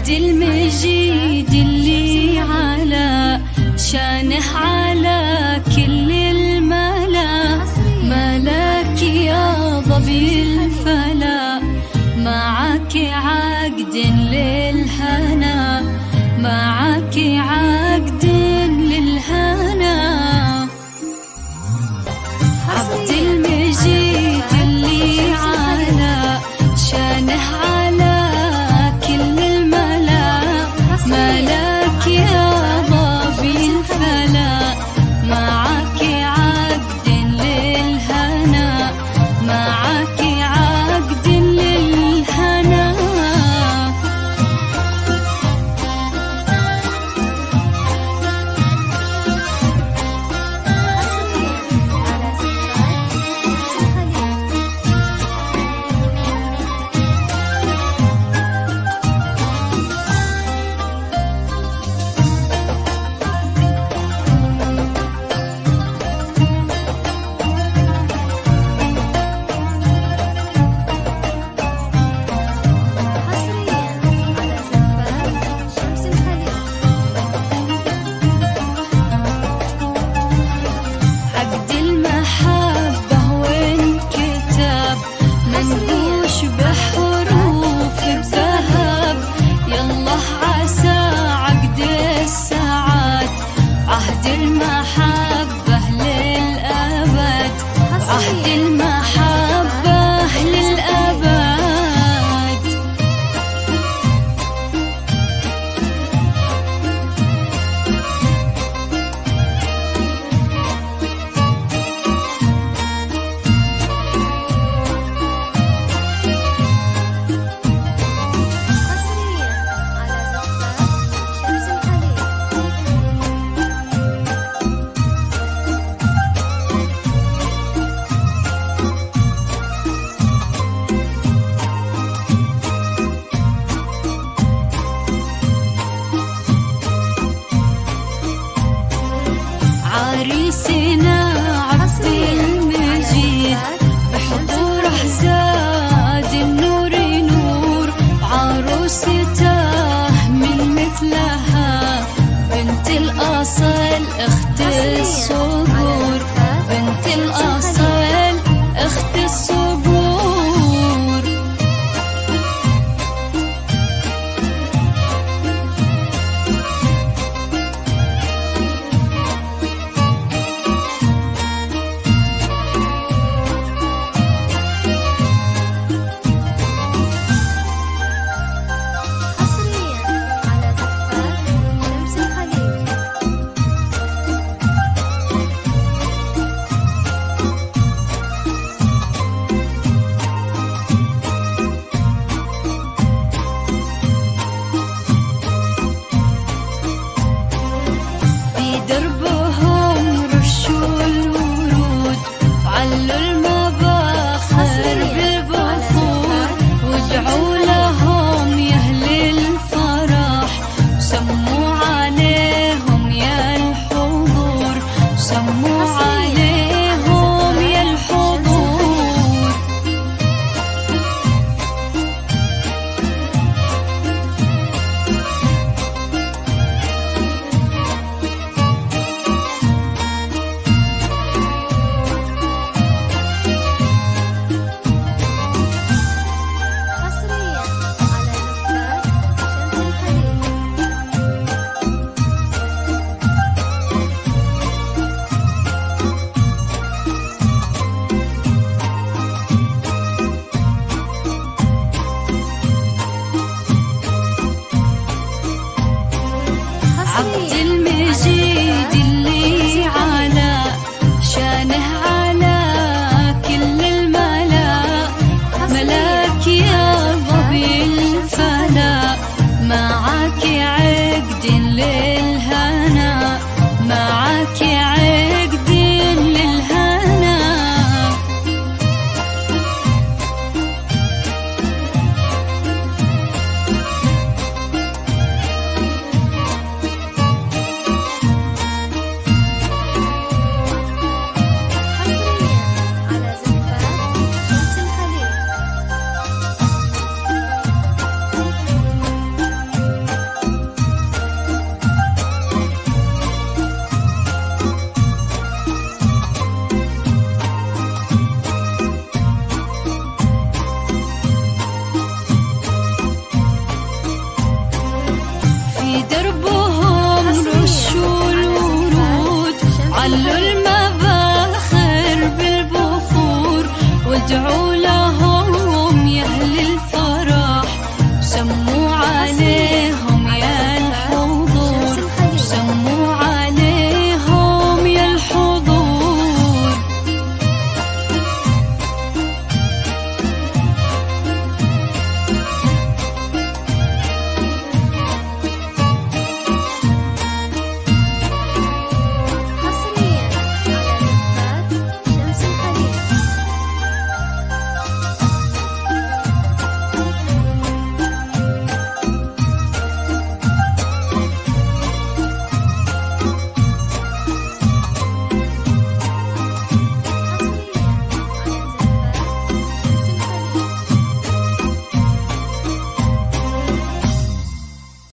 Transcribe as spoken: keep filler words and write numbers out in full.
المجيد اللي على شانه على كل الملا، ملاك يا ظبي الفلا، معك عقد للهنا، معك عقد للهنا. عبد المجيد اللي على شانه على كل الملا، ملاك يا ظبي الفلا، معك عقد للهنا، معك عقد للهنا. عهد المحبة للأبد، عهد المحبة للأبد. عريسنا عبد المجيد بحضوره زاد النور نور، عروسته من مثلها بنت الأصل اخت الصقور، بنت الأصل اخت الصقور. دربهم رشوا الورود وعلوا المباخر بالبخور، ودعوا لهم يا أهل الفرح وسموا عليهم يا الحضور، وسموا عليهم يا الحضور. وادعوا